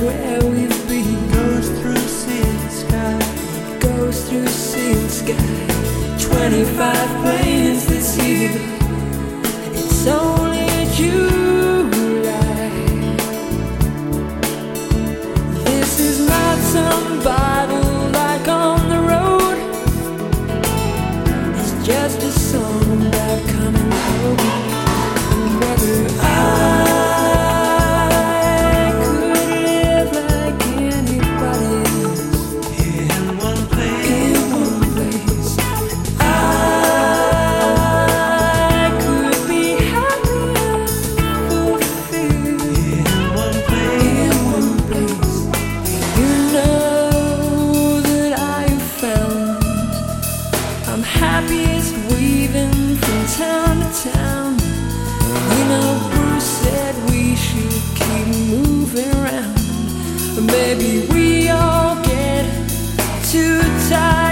where we've been. Goes through sea and sky. Goes through sea and sky. 25 planes this year. It's only July. This is not some Bible like on the road. It's just a song about coming home. And whether I could live like anybody else In one place. in one place, I could be happy and fulfilled In one place. in one place. You know that I have found I'm happiest weaving from town to town. You know, Bruce said we should keep moving around. Maybe we all get too tired.